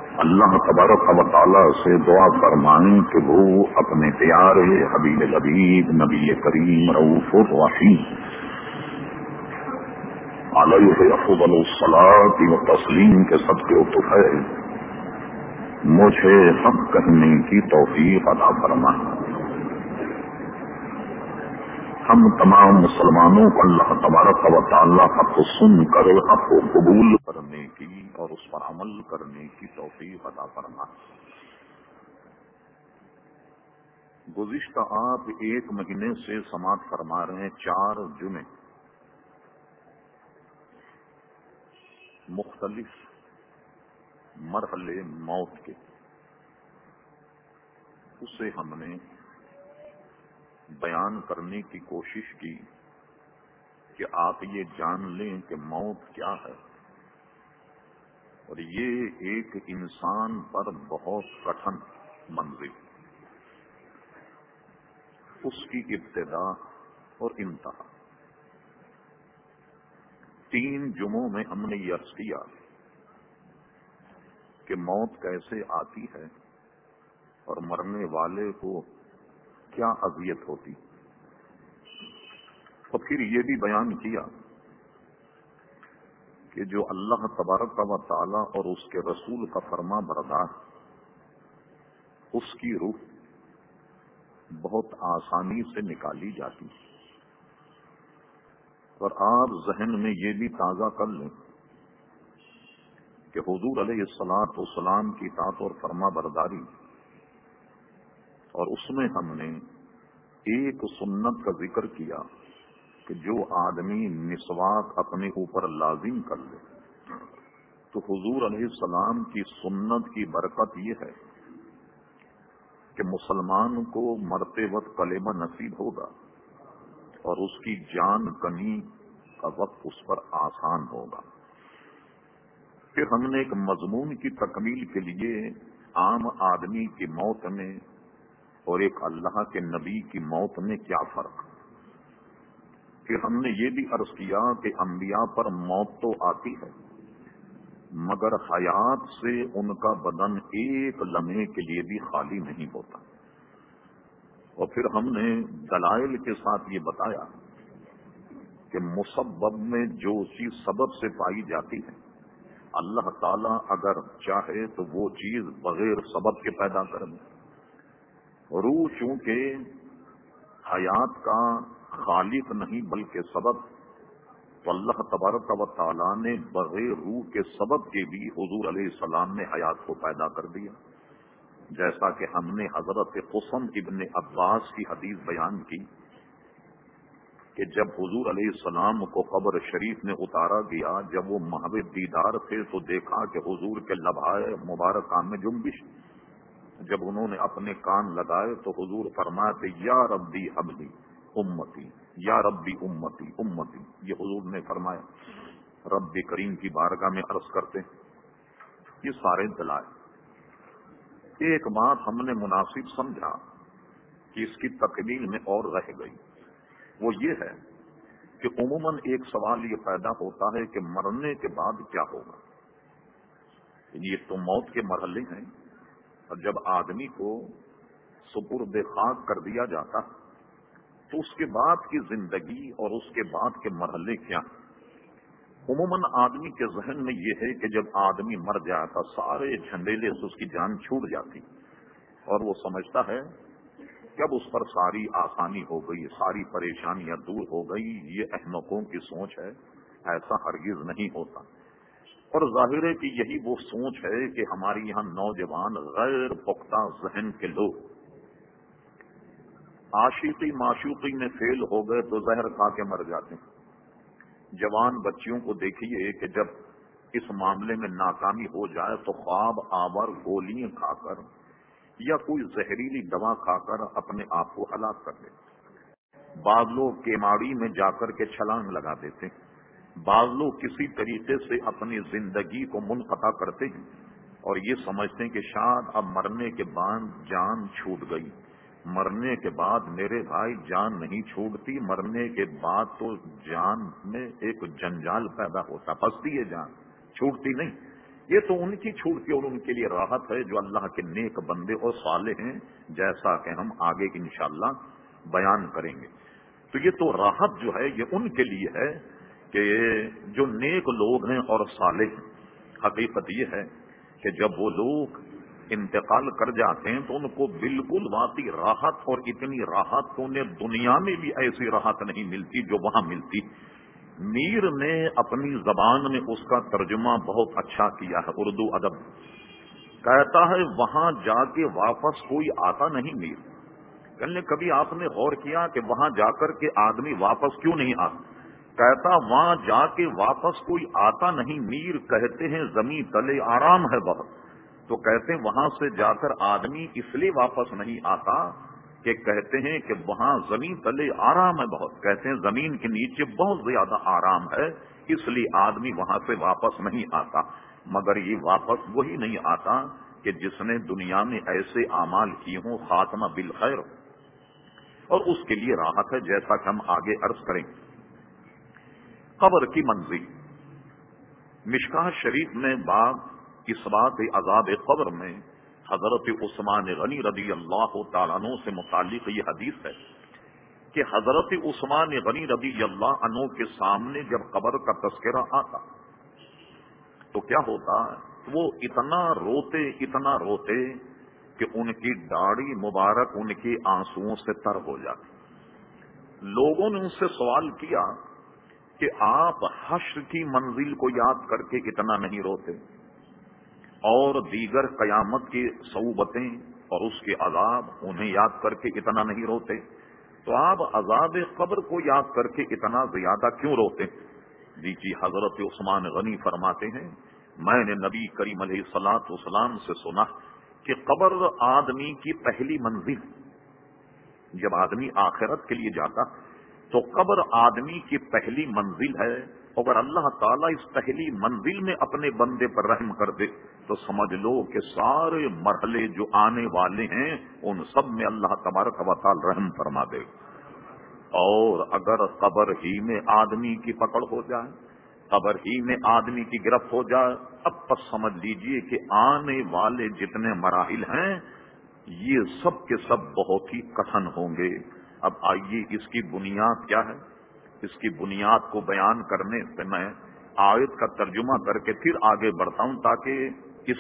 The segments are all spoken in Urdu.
اللہ تبارک و تعالی سے دعا فرمائیں کہ وہ اپنے پیارے حبیب الحبیب نبی کریم رؤوف الرحیم علیہ افضل الصلاۃ و تسلیم کے صدقے و طفیل مجھے حق کہنے کی توفیق عطا فرمائیں۔ ہم تمام مسلمانوں کو اللہ تبارک و تعالی حق کو سن کر حق کو قبول کرنے کی اور اس پر عمل کرنے کی توفیق عطا فرمائے۔ گزشتہ آپ ایک مہینے سے سماعت فرما رہے ہیں 4 جمعے مختلف مرحلے موت کے، اسے ہم نے بیان کرنے کی کوشش کی کہ آپ یہ جان لیں کہ موت کیا ہے، اور یہ ایک انسان پر بہت کٹھن منزل، اس کی ابتدا اور انتہا۔ 3 جمعوں میں ہم نے یہ عرض کیا کہ موت کیسے آتی ہے اور مرنے والے کو کیا اذیت ہوتی، اور پھر یہ بھی بیان کیا کہ جو اللہ تبارک و تعالی اور اس کے رسول کا فرما بردار، اس کی روح بہت آسانی سے نکالی جاتی، اور آپ ذہن میں یہ بھی تازہ کر لیں کہ حضور علیہ الصلاۃ والسلام کی اطاعت اور فرما برداری، اور اس میں ہم نے ایک سنت کا ذکر کیا کہ جو آدمی مسواک اپنے اوپر لازم کر لے تو حضور علیہ السلام کی سنت کی برکت یہ ہے کہ مسلمان کو مرتے وقت کلمہ نصیب ہوگا اور اس کی جان کنی کا وقت اس پر آسان ہوگا۔ پھر ہم نے ایک مضمون کی تکمیل کے لیے عام آدمی کی موت میں اور ایک اللہ کے نبی کی موت میں کیا فرق، پھر ہم نے یہ بھی عرض کیا کہ انبیاء پر موت تو آتی ہے مگر حیات سے ان کا بدن ایک لمحے کے لیے بھی خالی نہیں ہوتا، اور پھر ہم نے دلائل کے ساتھ یہ بتایا کہ مسبب میں جو چیز سبب سے پائی جاتی ہے، اللہ تعالی اگر چاہے تو وہ چیز بغیر سبب کے پیدا کر دے۔ روح چونکہ حیات کا خالق نہیں بلکہ سبب، تو اللہ تبارک و تعالی نے بغیر روح کے سبب کے بھی حضور علیہ السلام نے حیات کو پیدا کر دیا، جیسا کہ ہم نے حضرت قسم ابن عباس کی حدیث بیان کی کہ جب حضور علیہ السلام کو قبر شریف میں اتارا گیا، جب وہ محو دیدار تھے تو دیکھا کہ حضور کے لبھائے مبارکہ میں جنبش، جب انہوں نے اپنے کان لگائے تو حضور فرماتے یا ربی حبلی امتی، یا ربی امتی امتی، یہ حضور نے فرمایا، رب کریم کی بارگاہ میں عرض کرتے۔ یہ سارے دلائل، ایک بات ہم نے مناسب سمجھا کہ اس کی تکمیل میں اور رہ گئی، وہ یہ ہے کہ عموماً ایک سوال یہ پیدا ہوتا ہے کہ مرنے کے بعد کیا ہوگا۔ یہ تو موت کے مرحلے ہیں، اور جب آدمی کو سپرد خاک کر دیا جاتا تو اس کے بعد کی زندگی اور اس کے بعد کے مرحلے کیا؟ عموماً آدمی کے ذہن میں یہ ہے کہ جب آدمی مر جاتا سارے جھنڈیلے سے اس کی جان چھوٹ جاتی، اور وہ سمجھتا ہے کہ اب اس پر ساری آسانی ہو گئی، ساری پریشانیاں دور ہو گئی۔ یہ احمقوں کی سوچ ہے، ایسا ہرگز نہیں ہوتا، اور ظاہر ہے کہ یہی وہ سوچ ہے کہ ہماری یہاں نوجوان غیر پختہ ذہن کے لوگ عاشقی معشوقی میں فیل ہو گئے تو زہر کھا کے مر جاتے ہیں۔ جوان بچیوں کو دیکھیے کہ جب اس معاملے میں ناکامی ہو جائے تو خواب آور گولیاں کھا کر یا کوئی زہریلی دوا کھا کر اپنے آپ کو ہلاک کر دیتے۔ بعض لوگ کیماڑی میں جا کر کے چھلانگ لگا دیتے ہیں، بعض لوگ کسی طریقے سے اپنی زندگی کو منقطع کرتے ہیں اور یہ سمجھتے ہیں کہ شاید اب مرنے کے بعد جان چھوٹ گئی۔ مرنے کے بعد میرے بھائی جان نہیں چھوٹتی، مرنے کے بعد تو جان میں ایک جنجال پیدا ہوتا، پھنستی ہے جان، چھوٹتی نہیں۔ یہ تو ان کی چھوٹ کی اور ان کے لیے راحت ہے جو اللہ کے نیک بندے اور صالح ہیں، جیسا کہ ہم آگے انشاءاللہ بیان کریں گے۔ تو یہ تو راحت جو ہے یہ ان کے لیے ہے کہ جو نیک لوگ ہیں اور صالح ہیں۔ حقیقت یہ ہے کہ جب وہ لوگ انتقال کر جاتے ہیں تو ان کو بالکل واقعی راحت، اور اتنی راحت تو انہیں دنیا میں بھی ایسی راحت نہیں ملتی جو وہاں ملتی۔ میر نے اپنی زبان میں اس کا ترجمہ بہت اچھا کیا ہے، اردو ادب کہتا ہے وہاں جا کے واپس کوئی آتا نہیں میر۔ کہنے کبھی آپ نے غور کیا کہ وہاں جا کر کے آدمی واپس کیوں نہیں آتا؟ کہتا وہاں جا کے واپس کوئی آتا نہیں میر، کہتے ہیں زمین تلے آرام ہے بہت۔ تو کہتے ہیں وہاں سے جا کر آدمی اس لیے واپس نہیں آتا کہ کہتے ہیں کہ وہاں زمین تلے آرام ہے بہت، کہتے ہیں زمین کے نیچے بہت زیادہ آرام ہے، اس لیے آدمی وہاں سے واپس نہیں آتا۔ مگر یہ واپس وہی نہیں آتا کہ جس نے دنیا میں ایسے اعمال کیے ہوں، خاتمہ بالخیر، اور اس کے لیے راحت ہے، جیسا کہ ہم آگے عرض کریں۔ قبر کی منزل، مشکاہ شریف میں باب اثبات عذاب قبر میں حضرت عثمان غنی رضی اللہ تعالیٰ عنہ سے متعلق یہ حدیث ہے کہ حضرت عثمان غنی رضی اللہ عنہ کے سامنے جب قبر کا تذکرہ آتا تو کیا ہوتا، وہ اتنا روتے کہ ان کی داڑھی مبارک ان کے آنسوؤں سے تر ہو جاتی۔ لوگوں نے ان سے سوال کیا کہ آپ حشر کی منزل کو یاد کر کے اتنا نہیں روتے، اور دیگر قیامت کی صعوبتیں اور اس کے عذاب انہیں یاد کر کے اتنا نہیں روتے، تو آپ عذاب قبر کو یاد کر کے اتنا زیادہ کیوں روتے؟ جی حضرت عثمان غنی فرماتے ہیں میں نے نبی کریم علیہ الصلوۃ والسلام سے سنا کہ قبر آدمی کی پہلی منزل، جب آدمی آخرت کے لیے جاتا تو قبر آدمی کی پہلی منزل ہے۔ اگر اللہ تعالیٰ اس پہلی منزل میں اپنے بندے پر رحم کر دے تو سمجھ لو کہ سارے مرحلے جو آنے والے ہیں ان سب میں اللہ تبارک و تعالی رحم فرما دے۔ اور اگر قبر ہی میں آدمی کی پکڑ ہو جائے، قبر ہی میں آدمی کی گرفت ہو جائے، اب بس سمجھ لیجئے کہ آنے والے جتنے مراحل ہیں یہ سب کے سب بہت ہی کٹھن ہوں گے۔ اب آئیے اس کی بنیاد کیا ہے، اس کی بنیاد کو بیان کرنے سے میں آیت کا ترجمہ کر کے پھر آگے بڑھتا ہوں تاکہ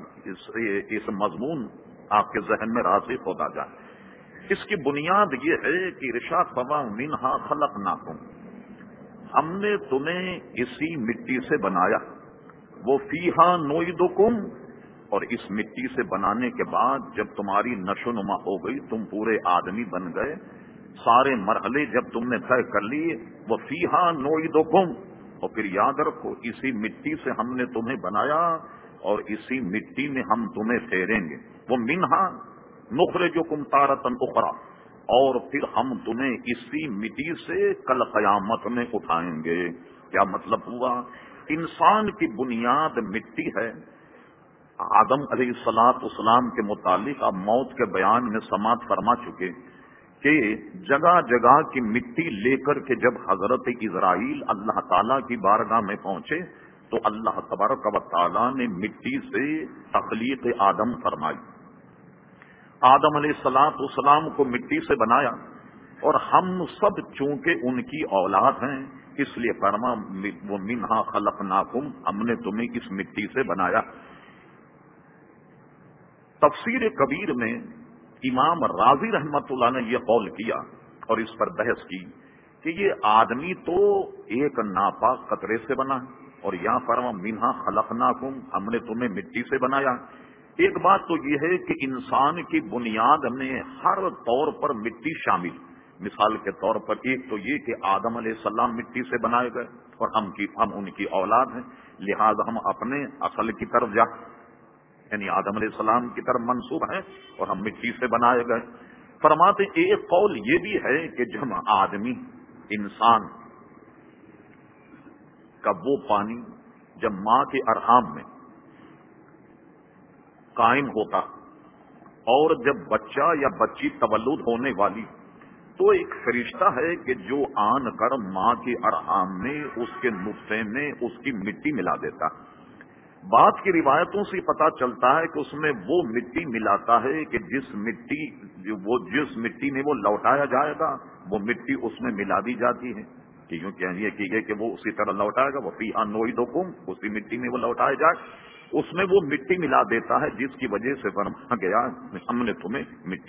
اس مضمون آپ کے ذہن میں راسخ ہوتا جائے۔ اس کی بنیاد یہ ہے کہ ارشاد فرمایا منہا خلقناکم، ہم نے تمہیں اسی مٹی سے بنایا، وہ فیہا نعیدکم، اور اس مٹی سے بنانے کے بعد جب تمہاری نشو نما ہو گئی، تم پورے آدمی بن گئے، سارے مرحلے جب تم نے طے کر لیے، وہ فیہا نعیدکم، اور پھر یاد رکھو اسی مٹی سے ہم نے تمہیں بنایا اور اسی مٹی میں ہم تمہیں پھیریں گے، وہ منہا نخرجکم تارۃ اخری، اور پھر ہم تمہیں اسی مٹی سے کل قیامت میں اٹھائیں گے۔ کیا مطلب ہوا؟ انسان کی بنیاد مٹی ہے۔ آدم علیہ الصلوۃ والسلام کے متعلق آپ موت کے بیان میں سماعت فرما چکے کہ جگہ جگہ کی مٹی لے کر کے جب حضرت اسرائیل اللہ تعالیٰ کی بارگاہ میں پہنچے تو اللہ تبارک و تعالیٰ نے مٹی سے تخلیق آدم فرمائی۔ آدم علیہ الصلوۃ والسلام کو مٹی سے بنایا، اور ہم سب چونکہ ان کی اولاد ہیں اس لیے فرما وہ منہا خلقناکم، ہم نے تمہیں اس مٹی سے بنایا۔ تفسیر کبیر میں امام راضی رحمت اللہ نے یہ قول کیا اور اس پر بحث کی کہ یہ آدمی تو ایک ناپاک قطرے سے بنا ہے، اور یہاں فرما منہا خلقناکم، ہم نے تمہیں مٹی سے بنایا۔ ایک بات تو یہ ہے کہ انسان کی بنیاد میں ہر طور پر مٹی شامل، مثال کے طور پر ایک تو یہ کہ آدم علیہ السلام مٹی سے بنائے گئے اور ہم ان کی اولاد ہیں، لہذا ہم اپنے اصل کی طرف یعنی آدم علیہ السلام کی طرف منسوب ہیں اور ہم مٹی سے بنائے گئے۔ فرماتے ایک قول یہ بھی ہے کہ جب آدمی انسان کا وہ پانی جب ماں کے ارحام میں قائم ہوتا اور جب بچہ یا بچی تولد ہونے والی تو ایک فرشتہ ہے کہ جو آن کر ماں کے ارحام میں اس کے نطفے میں اس کی مٹی ملا دیتا، بعض کی روایتوں سے پتہ چلتا ہے کہ اس میں وہ مٹی ملاتا ہے کہ جس مٹی میں وہ لوٹایا جائے گا وہ مٹی اس میں ملا دی جاتی ہے، کہ یوں کہیے کہ وہ اسی طرح لوٹائے گا، وہ فیہا نعیدکم، اسی مٹی میں وہ لوٹایا جائے، اس میں وہ مٹی ملا دیتا ہے جس کی وجہ سے فرمایا گیا ہم نے تمہیں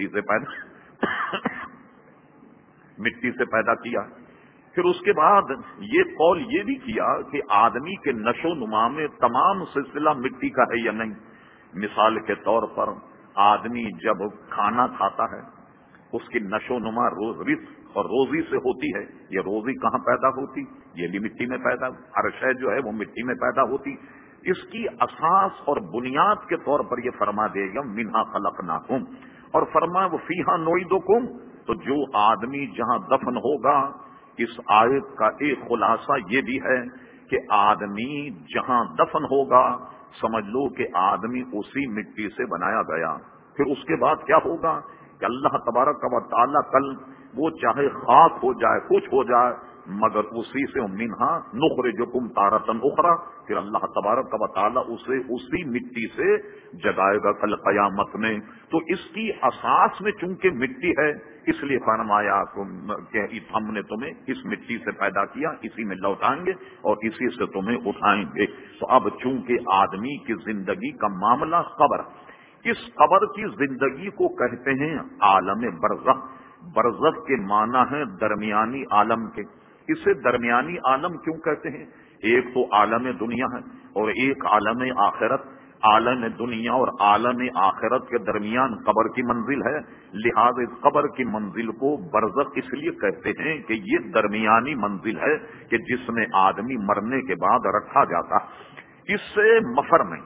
مٹی سے پیدا کیا۔ پھر اس کے بعد یہ قول یہ بھی کیا کہ آدمی کے نشو نما میں تمام سلسلہ مٹی کا ہے یا نہیں۔ مثال کے طور پر آدمی جب کھانا کھاتا ہے اس کی نشو نما رزق اور روزی سے ہوتی ہے، یہ روزی کہاں پیدا ہوتی؟ یہ بھی مٹی میں پیدا، ہر شے جو ہے وہ مٹی میں پیدا ہوتی۔ اس کی اساس اور بنیاد کے طور پر یہ فرما دے گا منہا خلقناکم، اور فرما وہ فیہا نعیدکم، تو جو آدمی جہاں دفن ہوگا، اس آیت کا ایک خلاصہ یہ بھی ہے کہ آدمی جہاں دفن ہوگا سمجھ لو کہ آدمی اسی مٹی سے بنایا گیا۔ پھر اس کے بعد کیا ہوگا کہ اللہ تبارک و تعالیٰ کل وہ چاہے خاک ہو جائے کچھ ہو جائے مگر اسی سے منہا نخرجکم تارۃ اخری، پھر اللہ تبارک و تعالیٰ اسے اسی مٹی سے جگائے گا کل قیامت میں۔ تو اس کی اساس میں چونکہ مٹی ہے اس لیے فرمایا کہ ہم نے تمہیں اس مٹی سے پیدا کیا، اسی میں لوٹائیں گے اور اسی سے تمہیں اٹھائیں گے۔ تو اب چونکہ آدمی کی زندگی کا معاملہ قبر، اس قبر کی زندگی کو کہتے ہیں عالم برزخ۔ برزخ کے معنی ہے درمیانی عالم کے۔ اسے درمیانی عالم کیوں کہتے ہیں؟ ایک تو عالم دنیا ہے اور ایک عالم آخرت۔ عالم دنیا اور عالم آخرت کے درمیان قبر کی منزل ہے، لہذا اس قبر کی منزل کو برزخ اس لیے کہتے ہیں کہ یہ درمیانی منزل ہے کہ جس میں آدمی مرنے کے بعد رکھا جاتا۔ اس سے مفر نہیں،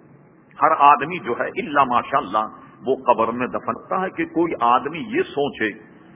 ہر آدمی جو ہے الا ماشاء اللہ وہ قبر میں دفنتا ہے کہ کوئی آدمی یہ سوچے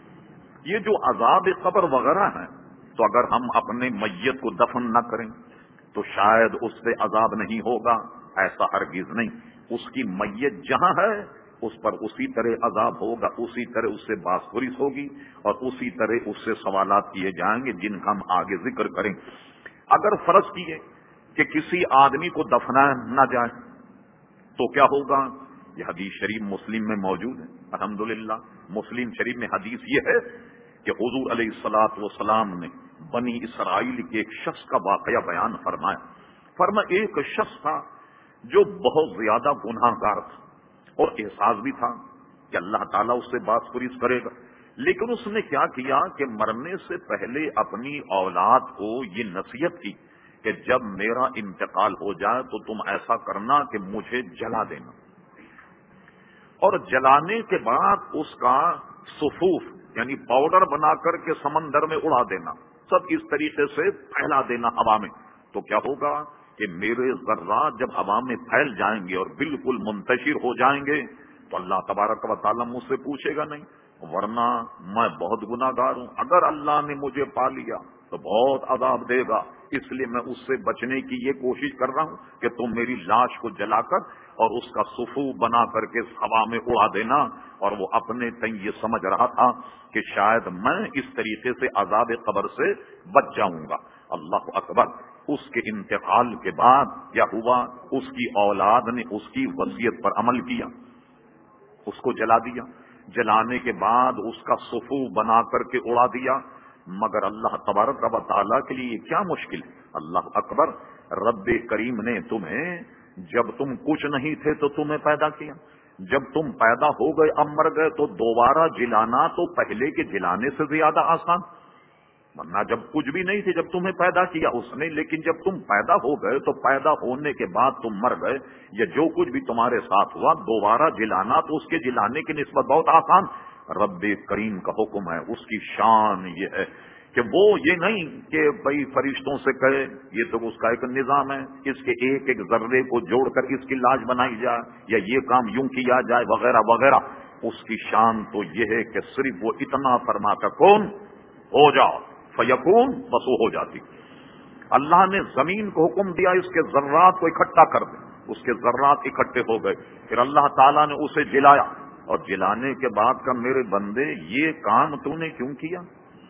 یہ جو عذاب قبر وغیرہ ہیں تو اگر ہم اپنے میت کو دفن نہ کریں تو شاید اس سے عذاب نہیں ہوگا، ایسا ہرگز نہیں۔ اس کی میت جہاں ہے اس پر اسی طرح عذاب ہوگا، اسی طرح اس سے باسپرس ہوگی اور اسی طرح اس سے سوالات کیے جائیں گے جن کا ہم آگے ذکر کریں۔ اگر فرض کیے کہ کسی آدمی کو دفنایا نہ جائے تو کیا ہوگا؟ یہ حدیث شریف مسلم میں موجود ہے، الحمدللہ۔ مسلم شریف میں حدیث یہ ہے کہ حضور علیہ الصلوۃ والسلام نے بنی اسرائیل کے ایک شخص کا واقعہ بیان فرمایا ایک شخص تھا جو بہت زیادہ گناہ گار تھا اور احساس بھی تھا کہ اللہ تعالیٰ اس سے باسپرس کرے گا، لیکن اس نے کیا کیا کہ مرنے سے پہلے اپنی اولاد کو یہ نصیحت کی کہ جب میرا انتقال ہو جائے تو تم ایسا کرنا کہ مجھے جلا دینا، اور جلانے کے بعد اس کا صفوف یعنی پاؤڈر بنا کر کے سمندر میں اڑا دینا، سب اس طریقے سے پھیلا دینا ہوا میں۔ تو کیا ہوگا کہ میرے ذرات جب ہوا میں پھیل جائیں گے اور بالکل منتشر ہو جائیں گے تو اللہ تبارک و تعالیٰ مجھ سے پوچھے گا نہیں، ورنہ میں بہت گناہ گار ہوں، اگر اللہ نے مجھے پا لیا تو بہت عذاب دے گا، اس لیے میں اس سے بچنے کی یہ کوشش کر رہا ہوں کہ تم میری لاش کو جلا کر اور اس کا صفو بنا کر کے ہوا میں اڑا دینا۔ اور وہ اپنے تئیں یہ سمجھ رہا تھا کہ شاید میں اس طریقے سے عذاب قبر سے بچ جاؤں گا۔ اللہ اکبر۔ اس کے انتقال کے بعد کیا ہوا؟ اس کی اولاد نے اس کی وصیت پر عمل کیا، اس کو جلا دیا، جلانے کے بعد اس کا صفو بنا کر کے اڑا دیا، مگر اللہ تبارک و تعالیٰ کے لیے کیا مشکل ہے؟ اللہ اکبر۔ رب کریم نے تمہیں جب تم کچھ نہیں تھے تو تمہیں پیدا کیا، جب تم پیدا ہو گئے اب مر گئے تو دوبارہ جلانا تو پہلے کے جلانے سے زیادہ آسان، ورنہ جب کچھ بھی نہیں تھے جب تمہیں پیدا کیا اس نے، لیکن جب تم پیدا ہو گئے تو پیدا ہونے کے بعد تم مر گئے، یا جو کچھ بھی تمہارے ساتھ ہوا دوبارہ جلانا تو اس کے جلانے کی نسبت بہت آسان۔ رب کریم کا حکم ہے، اس کی شان یہ ہے کہ وہ یہ نہیں کہ بھئی فرشتوں سے کہے، یہ تو اس کا ایک نظام ہے، اس کے ایک ایک ذرے کو جوڑ کر اس کی لاش بنائی جائے یا یہ کام یوں کیا جائے وغیرہ وغیرہ۔ اس کی شان تو یہ ہے کہ صرف وہ اتنا فرماتا کون ہو جاؤ فیکون، بس وہ ہو جاتی۔ اللہ نے زمین کو حکم دیا اس کے ذرات کو اکٹھا کر دے، اس کے ذرات اکٹھے ہو گئے، پھر اللہ تعالیٰ نے اسے جلایا، اور جلانے کے بعد کا میرے بندے یہ کام تو نے کیوں کیا؟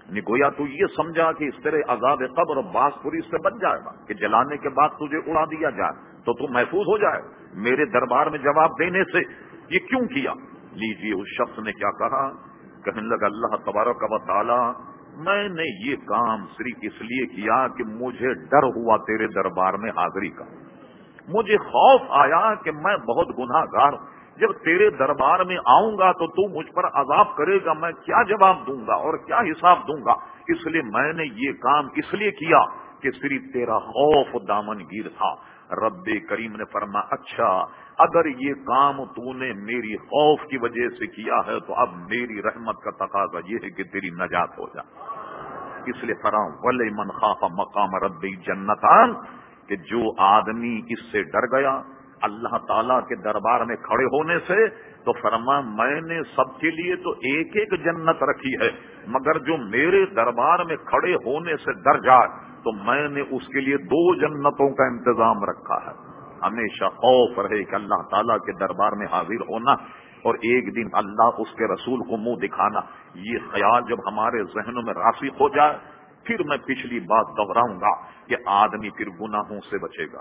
گویا تو یہ سمجھا کہ اس طرح عذاب قبر اور باس پوری سے بچ جائے گا کہ جلانے کے بعد تجھے اڑا دیا جائے تو تو محفوظ ہو جائے. میرے دربار میں جواب دینے سے یہ کیوں کیا؟ لیجیے اس شخص نے کیا کہا. کہنے لگا اللہ تبارک و تعالی میں نے یہ کام صرف اس لیے کیا کہ مجھے ڈر ہوا تیرے دربار میں حاضری کا. مجھے خوف آیا کہ میں بہت گناہ گار ہوں. جب تیرے دربار میں آؤں گا تو مجھ پر عذاب کرے گا، میں کیا جواب دوں گا اور کیا حساب دوں گا. اس لیے میں نے یہ کام اس لیے کیا کہ صرف تیرا خوف دامن گیر تھا. رب کریم نے فرمایا اچھا اگر یہ کام تو نے میری خوف کی وجہ سے کیا ہے تو اب میری رحمت کا تقاضا یہ ہے کہ تیری نجات ہو جائے. اس لیے فرمایا وَلِمَنْ خَافَ مَقَامَ رَبِّهِ جَنَّتَانِ کہ جو آدمی اس سے ڈر گیا اللہ تعالیٰ کے دربار میں کھڑے ہونے سے تو فرمایا میں نے سب کے لیے تو ایک ایک جنت رکھی ہے، مگر جو میرے دربار میں کھڑے ہونے سے ڈر جائے تو میں نے اس کے لیے 2 جنتوں کا انتظام رکھا ہے. ہمیشہ خوف رہے کہ اللہ تعالیٰ کے دربار میں حاضر ہونا اور ایک دن اللہ اس کے رسول کو منہ دکھانا. یہ خیال جب ہمارے ذہنوں میں راسخ ہو جائے پھر میں پچھلی بات دہراؤں گا کہ آدمی پھر گناہوں سے بچے گا،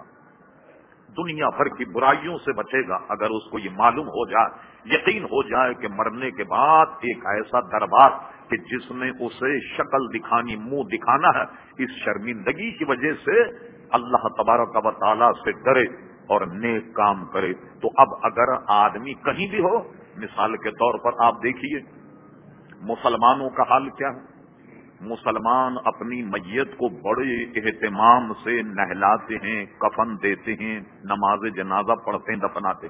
دنیا بھر کی برائیوں سے بچے گا اگر اس کو یہ معلوم ہو جائے، یقین ہو جائے کہ مرنے کے بعد ایک ایسا دربار کہ جس میں اسے شکل دکھانی، منہ دکھانا ہے. اس شرمندگی کی وجہ سے اللہ تبارک و تعالیٰ سے ڈرے اور نیک کام کرے. تو اب اگر آدمی کہیں بھی ہو، مثال کے طور پر آپ دیکھیے مسلمانوں کا حال کیا ہے. مسلمان اپنی میت کو بڑے اہتمام سے نہلاتے ہیں، کفن دیتے ہیں، نماز جنازہ پڑھتے ہیں، دفناتے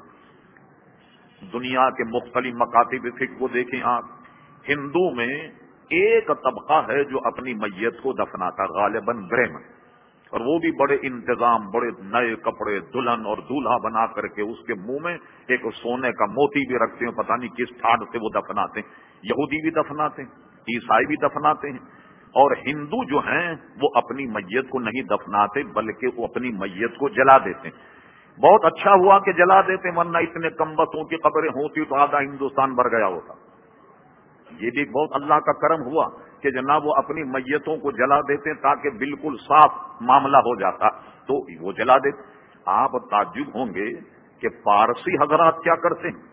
ہیں. دنیا کے مختلف مکاتب فقہ کو دیکھیں آپ. ہندو میں ایک طبقہ ہے جو اپنی میت کو دفناتا غالباً برہمن، اور وہ بھی بڑے انتظام، بڑے نئے کپڑے دلہن اور دولہا بنا کر کے اس کے منہ میں ایک سونے کا موتی بھی رکھتے ہیں، پتہ نہیں کس ٹھاٹ سے وہ دفناتے ہیں. یہودی بھی دفناتے ہیں، عیسائی بھی دفناتے ہیں. اور ہندو جو ہیں وہ اپنی میت کو نہیں دفناتے بلکہ وہ اپنی میت کو جلا دیتے ہیں. بہت اچھا ہوا کہ جلا دیتے، ورنہ اتنے کمبختوں کی قبریں ہوتی تو آدھا ہندوستان بھر گیا ہوتا. یہ بھی بہت اللہ کا کرم ہوا کہ جناب وہ اپنی میتوں کو جلا دیتے تاکہ بالکل صاف معاملہ ہو جاتا تو وہ جلا دیتے. آپ تعجب ہوں گے کہ پارسی حضرات کیا کرتے ہیں.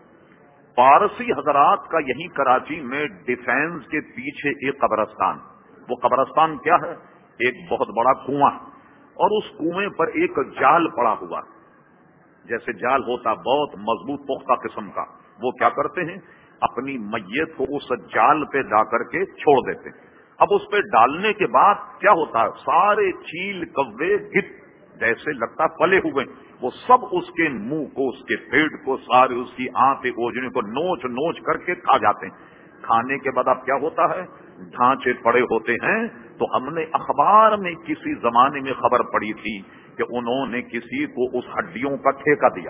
پارسی حضرات کا یہیں کراچی میں ڈیفینس کے پیچھے ایک قبرستان، وہ قبرستان کیا ہے، ایک بہت بڑا کنواں، اور اس کنویں پر ایک جال پڑا ہوا، جیسے جال ہوتا بہت مضبوط پختہ قسم کا. وہ کیا کرتے ہیں اپنی میت کو اس جال پہ جا کر کے چھوڑ دیتے ہیں. اب اس پہ ڈالنے کے بعد کیا ہوتا ہے، سارے چیل کوے گت جیسے لگتا پلے ہوئے وہ سب اس کے منہ کو، اس کے پیٹ کو، سارے اس کی آنتیں اوجنے کو نوچ نوچ کر کے کھا جاتے ہیں. کھانے کے بعد اب کیا ہوتا ہے، ڈھانچے پڑے ہوتے ہیں. تو ہم نے اخبار میں کسی زمانے میں خبر پڑی تھی کہ انہوں نے کسی کو اس ہڈیوں کا ٹھیکہ دیا،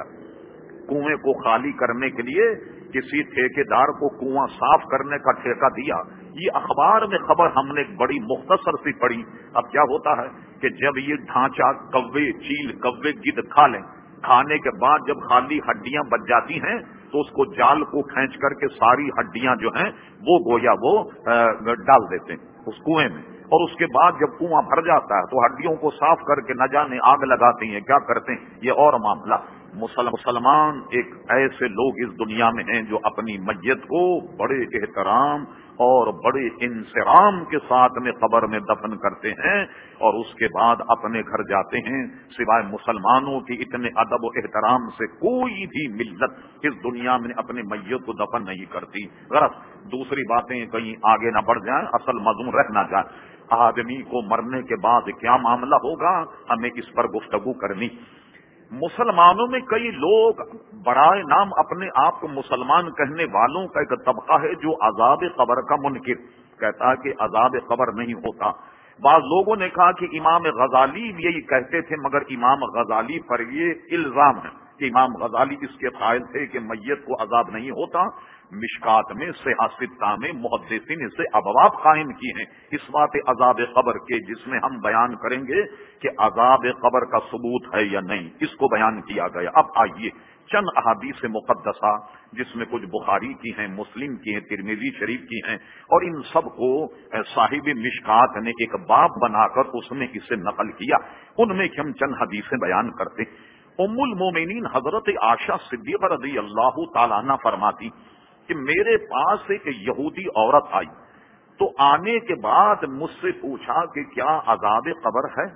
کنویں کو خالی کرنے کے لیے کسی ٹھیکیدار کو کنواں صاف کرنے کا ٹھیکہ دیا. یہ اخبار میں خبر ہم نے بڑی مختصر سی پڑھی. اب کیا ہوتا ہے کہ جب یہ ڈھانچہ کوے چیل کوے گد کھا لیں، کھانے کے بعد جب خالی ہڈیاں بچ جاتی ہیں تو اس کو جال کو کھینچ کر کے ساری ہڈیاں جو ہیں وہ گویا وہ ڈال دیتے ہیں اس کنویں میں. اور اس کے بعد جب کنواں بھر جاتا ہے تو ہڈیوں کو صاف کر کے نہ جانے آگ لگاتے ہیں، کیا کرتے ہیں، یہ اور معاملہ. مسلمان ایک ایسے لوگ اس دنیا میں ہیں جو اپنی میت کو بڑے احترام اور بڑے انصرام کے ساتھ میں قبر میں دفن کرتے ہیں اور اس کے بعد اپنے گھر جاتے ہیں. سوائے مسلمانوں کی اتنے ادب و احترام سے کوئی بھی ملت اس دنیا میں اپنے میت کو دفن نہیں کرتی. غرض دوسری باتیں کہیں آگے نہ بڑھ جائیں، اصل مضمون رہ نہ جائے. آدمی کو مرنے کے بعد کیا معاملہ ہوگا، ہمیں اس پر گفتگو کرنی. مسلمانوں میں کئی لوگ برائے نام اپنے آپ کو مسلمان کہنے والوں کا ایک طبقہ ہے جو عذاب قبر کا منکر کہتا ہے کہ عذاب قبر نہیں ہوتا. بعض لوگوں نے کہا کہ امام غزالی بھی یہی کہتے تھے، مگر امام غزالی پر یہ الزام ہے کہ امام غزالی اس کے قائل تھے کہ میت کو عذاب نہیں ہوتا، مشکات میں سیاستہ میں محدثین سے ابواب قائم کی ہیں اس بات عذاب قبر کے، جس میں ہم بیان کریں گے کہ عذاب قبر کا ثبوت ہے یا نہیں، اس کو بیان کیا گیا۔ اب آئیے چند احادیث مقدسہ جس میں کچھ بخاری کی ہیں، مسلم کی ہیں، ترمذی شریف کی ہیں، اور ان سب کو صاحب مشکات نے ایک باب بنا کر اس میں اسے نقل کیا، ان میں ہم چند حدیثیں بیان کرتے۔ ام المومنین حضرت عائشہ صدیقہ رضی اللہ تعالیٰ عنہ فرماتی کہ میرے پاس ایک یہودی عورت آئی تو آنے کے بعد مجھ سے پوچھا کہ کیا عذاب قبر ہے؟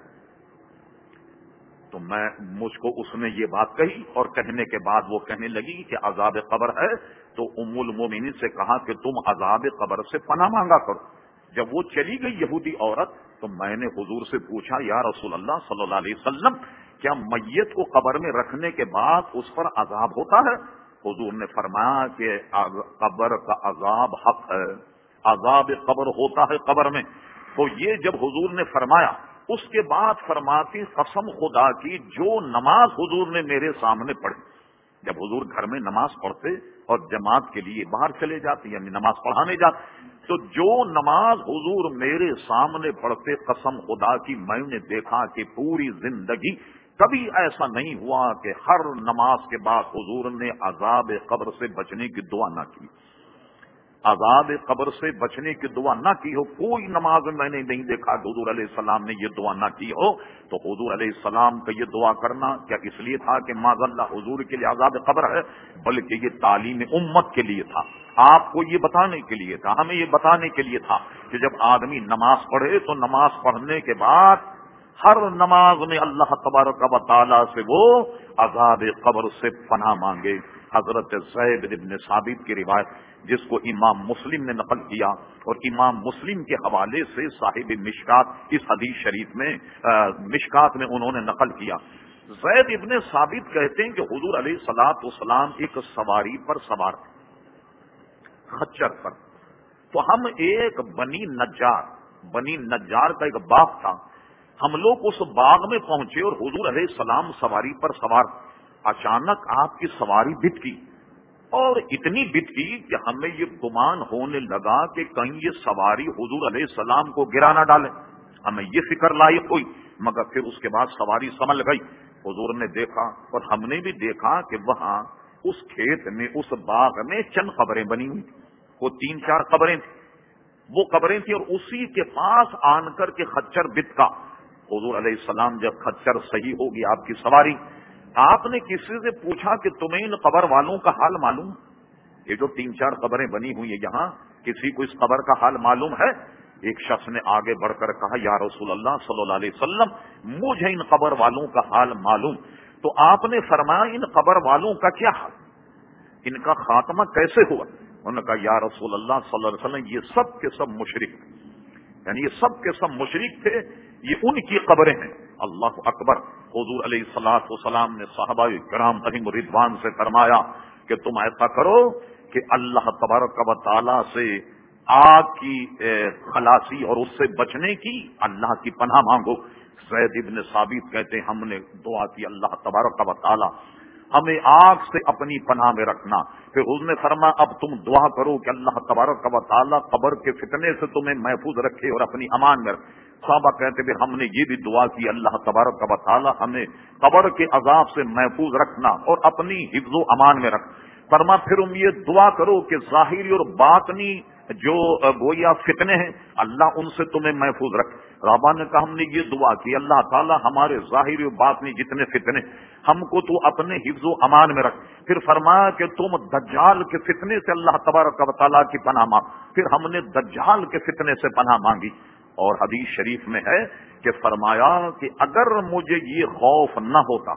تو مجھ کو اس نے یہ بات کہی، اور کہنے کے بعد وہ کہنے لگی کہ عذاب قبر ہے، تو ام المومنین سے کہا کہ تم عذاب قبر سے پناہ مانگا کرو۔ جب وہ چلی گئی یہودی عورت تو میں نے حضور سے پوچھا یا رسول اللہ صلی اللہ علیہ وسلم کیا میت کو قبر میں رکھنے کے بعد اس پر عذاب ہوتا ہے؟ حضور نے فرمایا کہ قبر کا عذاب حق ہے، عذاب قبر ہوتا ہے قبر میں۔ تو یہ جب حضور نے فرمایا، اس کے بعد فرماتی قسم خدا کی جو نماز حضور نے میرے سامنے پڑھی، جب حضور گھر میں نماز پڑھتے اور جماعت کے لیے باہر چلے جاتے یعنی نماز پڑھانے جاتے، تو جو نماز حضور میرے سامنے پڑھتے قسم خدا کی میں نے دیکھا کہ پوری زندگی کبھی ایسا نہیں ہوا کہ ہر نماز کے بعد حضور نے عذاب قبر سے بچنے کی دعا نہ کی، عذاب قبر سے بچنے کی دعا نہ کی ہو۔ کوئی نماز میں نے نہیں دیکھا کہ حضور علیہ السلام نے یہ دعا نہ کی ہو۔ تو حضور علیہ السلام کا یہ دعا کرنا کیا اس لیے تھا کہ معاذ اللہ حضور کے لیے عذاب قبر ہے، بلکہ یہ تعلیم امت کے لیے تھا، آپ کو یہ بتانے کے لیے تھا، ہمیں یہ بتانے کے لیے تھا کہ جب آدمی نماز پڑھے تو نماز پڑھنے کے بعد ہر نماز میں اللہ تبارک و تعالیٰ سے وہ عذاب قبر سے پناہ مانگے۔ حضرت زید بن ثابت کی روایت جس کو امام مسلم نے نقل کیا، اور امام مسلم کے حوالے سے صاحب مشکات اس حدیث شریف میں مشکات میں انہوں نے نقل کیا۔ زید ابن ثابت کہتے ہیں کہ حضور علیہ الصلوۃ والسلام ایک سواری پر سوار تھے، خچر پر، تو ہم ایک بنی نجار کا ایک باغ تھا، ہم لوگ اس باغ میں پہنچے اور حضور علیہ السلام سواری پر سوار، اچانک آپ کی سواری بت کی، اور اتنی بت کی کہ ہمیں یہ گمان ہونے لگا کہ کہیں یہ سواری حضور علیہ السلام کو گرا نہ ڈالے، ہمیں یہ فکر لائق ہوئی، مگر پھر اس کے بعد سواری سنبھل گئی۔ حضور نے دیکھا اور ہم نے بھی دیکھا کہ وہاں اس کھیت میں اس باغ میں چند قبریں بنی ہوئی، وہ 3-4 قبریں تھیں، وہ قبریں تھیں، اور اسی کے پاس آن کر کے خچر بت کا۔ حضور علیہ السلام جب خچر صحیح ہوگی آپ کی سواری، آپ نے کسی سے پوچھا کہ تمہیں ان قبر والوں کا حال معلوم؟ یہ جو 3-4 قبریں بنی ہوئی ہیں یہاں، کسی کو اس قبر کا حال معلوم ہے؟ ایک شخص نے آگے بڑھ کر کہا یا رسول اللہ صلی اللہ علیہ وسلم مجھے ان قبر والوں کا حال معلوم۔ تو آپ نے فرمایا ان قبر والوں کا کیا حال، ان کا خاتمہ کیسے ہوا؟ انہوں نے کہا یا رسول اللہ صلی اللہ علیہ وسلم یہ سب کے سب مشرک، یعنی یہ سب کے سب مشرک تھے، یہ ان کی قبریں ہیں۔ اللہ اکبر۔ حضور علیہ الصلوۃ والسلام نے صحابہ کرام علیہم رضوان سے فرمایا کہ تم ایسا کرو کہ اللہ تبارک و تعالیٰ سے آگ کی خلاصی اور اس سے بچنے کی اللہ کی پناہ مانگو۔ زید ابن ثابت کہتے ہیں ہم نے دعا کی اللہ تبارک و تعالیٰ ہمیں آگ سے اپنی پناہ میں رکھنا۔ پھر اس نے فرمایا اب تم دعا کرو کہ اللہ تبارک و تعالیٰ قبر کے فتنے سے تمہیں محفوظ رکھے اور اپنی امان میں رکھے۔ صحابہ کہتے پھر ہم نے یہ بھی دعا کی اللہ تبارک و تعالیٰ ہمیں قبر کے عذاب سے محفوظ رکھنا اور اپنی حفظ و امان میں رکھ۔ فرما پھر تم یہ دعا کرو کہ ظاہری اور باطنی جو گویا فتنے ہیں اللہ ان سے تمہیں محفوظ رکھ۔ رابعہ نے کہا ہم نے یہ دعا کی اللہ تعالیٰ ہمارے ظاہری و باطنی جتنے فتنے ہم کو تو اپنے حفظ و امان میں رکھ۔ پھر فرمایا کہ تم دجال کے فتنے سے اللہ تبارک و تعالیٰ کی پناہ مانگ۔ پھر ہم نے دجال کے فتنے سے پناہ مانگی۔ اور حدیث شریف میں ہے کہ فرمایا کہ اگر مجھے یہ خوف نہ ہوتا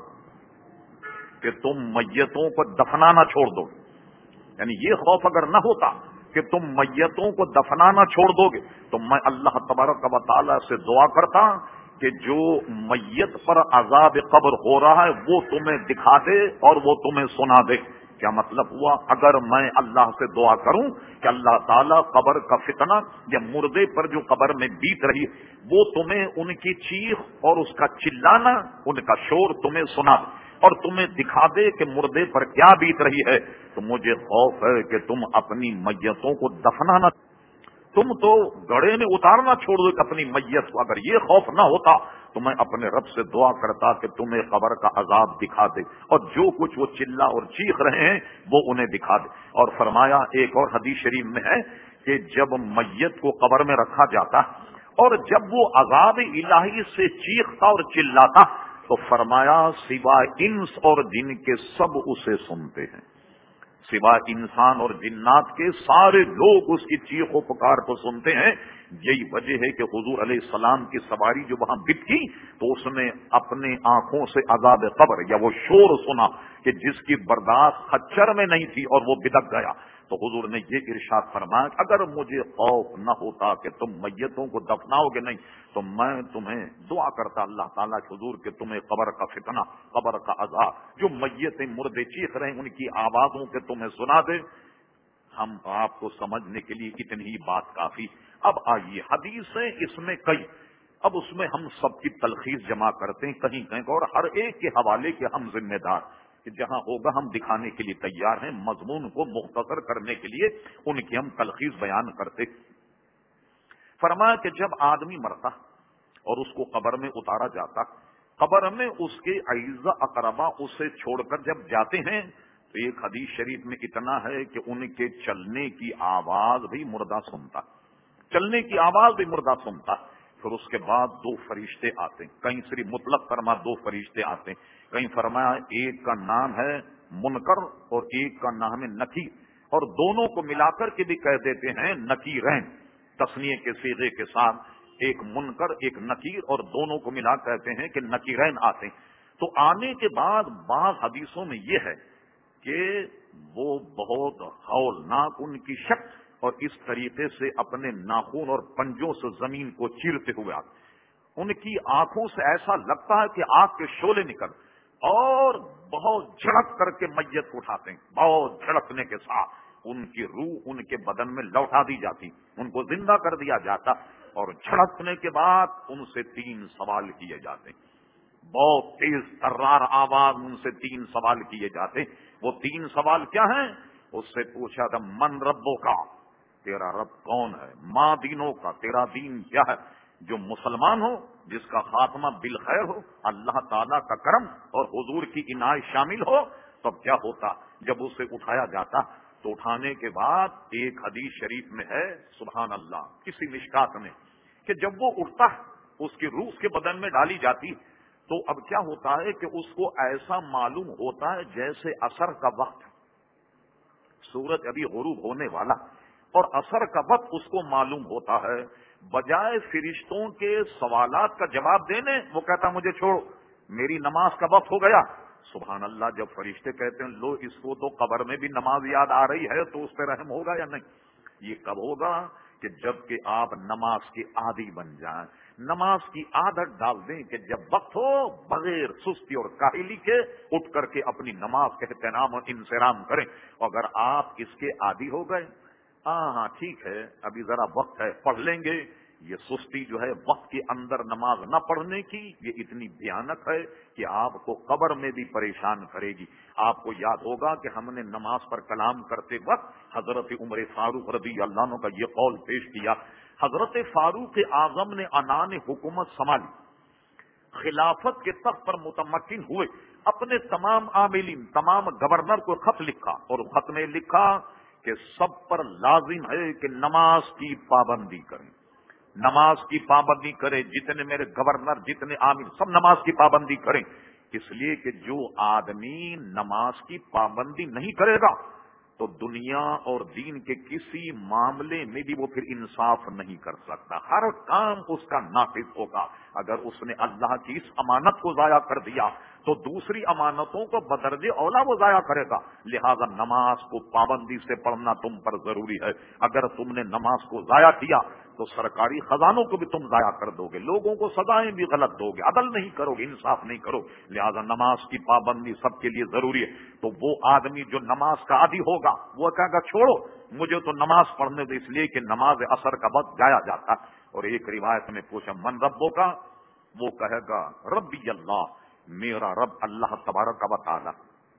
کہ تم میتوں کو دفنانا چھوڑ دو، یعنی یہ خوف اگر نہ ہوتا کہ تم میتوں کو دفنانا چھوڑ دو گے، تو میں اللہ تبارک و تعالیٰ سے دعا کرتا کہ جو میت پر عذاب قبر ہو رہا ہے وہ تمہیں دکھا دے اور وہ تمہیں سنا دے۔ کیا مطلب ہوا؟ اگر میں اللہ سے دعا کروں کہ اللہ تعالیٰ قبر کا فتنہ یا مردے پر جو قبر میں بیت رہی وہ تمہیں ان کی چیخ اور اس کا چلانا، ان کا شور تمہیں سنا دے، اور تمہیں دکھا دے کہ مردے پر کیا بیت رہی ہے، تو مجھے خوف ہے کہ تم اپنی میتوں کو دفنانا، تم تو گڑھے میں اتارنا چھوڑ دو اپنی میت کو۔ اگر یہ خوف نہ ہوتا تو میں اپنے رب سے دعا کرتا کہ تمہیں قبر کا عذاب دکھا دے، اور جو کچھ وہ چلا اور چیخ رہے ہیں وہ انہیں دکھا دے۔ اور فرمایا، ایک اور حدیث شریف میں ہے کہ جب میت کو قبر میں رکھا جاتا اور جب وہ عذاب الہی سے چیختا اور چلاتا تو فرمایا سوائے انس اور جن کے سب اسے سنتے ہیں، سوا انسان اور جنات کے سارے لوگ اس کی چیخ و پکار کو سنتے ہیں۔ یہی وجہ ہے کہ حضور علیہ السلام کی سواری جو وہاں بٹکی تو اس نے اپنے آنکھوں سے عذاب قبر یا وہ شور سنا کہ جس کی برداشت خچر میں نہیں تھی اور وہ بدک گیا۔ تو حضور نے یہ ارشاد فرمایا کہ اگر مجھے خوف نہ ہوتا کہ تم میتوں کو دفناؤ گے نہیں تو میں تمہیں دعا کرتا اللہ تعالیٰ کے حضور کہ تمہیں قبر کا فتنہ، قبر کا عذاب، جو میتیں مردے چیخ رہے ہیں ان کی آوازوں کے تمہیں سنا دے۔ ہم آپ کو سمجھنے کے لیے اتنی ہی بات کافی۔ اب آئیے حدیثیں اس میں کئی، اب اس میں ہم سب کی تلخیص جمع کرتے ہیں کہیں کہیں اور ہر ایک کے حوالے کے ہم ذمہ دار کہ جہاں ہوگا ہم دکھانے کے لیے تیار ہیں، مضمون کو مختصر کرنے کے لیے ان کی ہم تلخیص بیان کرتے۔ فرمایا کہ جب آدمی مرتا اور اس کو قبر میں اتارا جاتا، قبر میں اس کے اعزا اقربا اسے چھوڑ کر جب جاتے ہیں تو ایک حدیث شریف میں اتنا ہے کہ ان کے چلنے کی آواز بھی مردہ سنتا، چلنے کی آواز بھی مردہ سنتا۔ پھر اس کے بعد دو فرشتے آتے ہیں، کہیں صرف مطلق فرما دو فرشتے آتے ہیں، کہیں فرمایا ایک کا نام ہے منکر اور ایک کا نام ہے نکیر، اور دونوں کو ملا کر کے بھی کہہ دیتے ہیں نکیرین، تسنیے کے صیغے کے ساتھ، ایک منکر ایک نکیر، اور دونوں کو ملا کہتے ہیں کہ نکیرین آتے ہیں۔ تو آنے کے بعد بعض حدیثوں میں یہ ہے کہ وہ بہت ہولناک ان کی شکل اور اس طریقے سے اپنے ناخن اور پنجوں سے زمین کو چیرتے ہوئے آتے، ان کی آنکھوں سے ایسا لگتا ہے کہ آگ کے شعلے نکل، اور بہت جھڑک کر کے میت کو اٹھاتے ہیں، بہت جھڑکنے کے ساتھ ان کی روح ان کے بدن میں لوٹا دی جاتی، ان کو زندہ کر دیا جاتا، اور جھڑکنے کے بعد ان سے 3 سوال کیے جاتے ہیں، بہت تیز ترار آواز ان سے 3 سوال کیے جاتے۔ وہ 3 سوال کیا ہیں؟ اس سے پوچھا تھا من ربوں کا، تیرا رب کون ہے؟ ماں دینوں کا، تیرا دین کیا ہے؟ جو مسلمان ہو، جس کا خاتمہ بالخیر ہو، اللہ تعالیٰ کا کرم اور حضور کی عنایت شامل ہو، تب کیا ہوتا؟ جب اسے اٹھایا جاتا تو اٹھانے کے بعد ایک حدیث شریف میں ہے سبحان اللہ کسی مشکات میں کہ جب وہ اٹھتا اس کی روح کے بدن میں ڈالی جاتی تو اب کیا ہوتا ہے کہ اس کو ایسا معلوم ہوتا ہے جیسے عصر کا وقت، سورج ابھی غروب ہونے والا اور عصر کا وقت اس کو معلوم ہوتا ہے۔ بجائے فرشتوں کے سوالات کا جواب دینے وہ کہتا مجھے چھوڑو، میری نماز کا وقت ہو گیا۔ سبحان اللہ، جب فرشتے کہتے ہیں لو اس کو تو قبر میں بھی نماز یاد آ رہی ہے تو اس پہ رحم ہوگا یا نہیں؟ یہ کب ہوگا؟ کہ جب کہ آپ نماز کے عادی بن جائیں، نماز کی عادت ڈال دیں کہ جب وقت ہو بغیر سستی اور کاہلی کے اٹھ کر کے اپنی نماز کا اہتمام اور انصرام کریں۔ اگر آپ اس کے عادی ہو گئے، ہاں ٹھیک ہے ابھی ذرا وقت ہے پڑھ لیں گے، یہ سستی جو ہے وقت کے اندر نماز نہ پڑھنے کی یہ اتنی بھیانک ہے کہ آپ کو قبر میں بھی پریشان کرے گی۔ آپ کو یاد ہوگا کہ ہم نے نماز پر کلام کرتے وقت حضرت عمر فاروق رضی اللہ عنہ کا یہ قول پیش کیا۔ حضرت فاروق اعظم نے عنان حکومت سنبھالی، خلافت کے تخت پر متمکن ہوئے، اپنے تمام عاملین تمام گورنر کو خط لکھا اور خط میں لکھا کہ سب پر لازم ہے کہ نماز کی پابندی کریں، نماز کی پابندی کریں، جتنے میرے گورنر جتنے عامل سب نماز کی پابندی کریں، اس لیے کہ جو آدمی نماز کی پابندی نہیں کرے گا تو دنیا اور دین کے کسی معاملے میں بھی وہ پھر انصاف نہیں کر سکتا، ہر کام اس کا ناقص ہوگا۔ اگر اس نے اللہ کی اس امانت کو ضائع کر دیا تو دوسری امانتوں کو بدرجے اولا وہ ضائع کرے گا۔ لہذا نماز کو پابندی سے پڑھنا تم پر ضروری ہے۔ اگر تم نے نماز کو ضائع کیا تو سرکاری خزانوں کو بھی تم ضائع کر دو گے، لوگوں کو سزائیں بھی غلط دو گے، عدل نہیں کرو گے، انصاف نہیں کرو۔ لہذا نماز کی پابندی سب کے لیے ضروری ہے۔ تو وہ آدمی جو نماز کا عادی ہوگا وہ کہے گا چھوڑو مجھے تو نماز پڑھنے دو، اس لیے کہ نماز عصر کا وقت جایا جاتا۔ اور ایک روایت میں پوچھا من ربوں کا، وہ کہے گا ربی اللہ، میرا رب اللہ تبارک و تعالی.